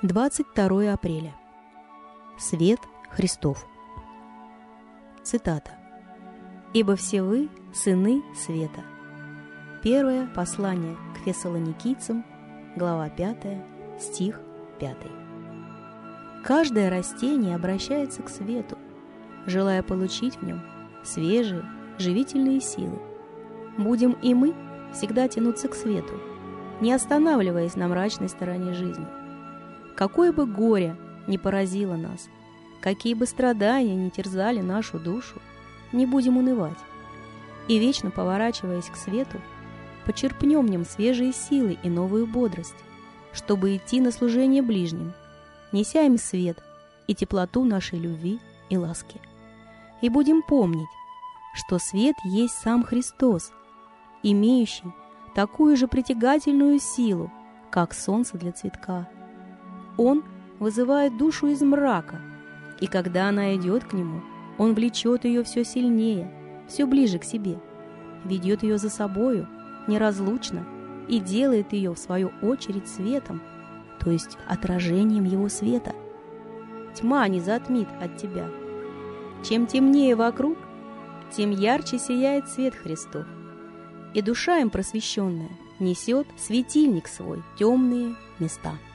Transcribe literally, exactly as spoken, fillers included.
двадцать второе апреля. Свет Христов. Цитата. «Ибо все вы сыны света». Первое послание к Фессалоникийцам, глава пятая, стих пятый. Каждое растение обращается к свету, желая получить в нем свежие, живительные силы. Будем и мы всегда тянуться к свету, не останавливаясь на мрачной стороне жизни. Какое бы горе ни поразило нас, какие бы страдания ни терзали нашу душу, не будем унывать. И вечно поворачиваясь к свету, почерпнем в нем свежие силы и новую бодрость, чтобы идти на служение ближним, неся им свет и теплоту нашей любви и ласки. И будем помнить, что свет есть сам Христос, имеющий такую же притягательную силу, как солнце для цветка. Он вызывает душу из мрака, и когда она идет к нему, он влечет ее все сильнее, все ближе к себе, ведет ее за собою неразлучно и делает ее, в свою очередь, светом, то есть отражением его света. Тьма не затмит от тебя. Чем темнее вокруг, тем ярче сияет свет Христов, и душа им просвещенная несет светильник свой в темные места.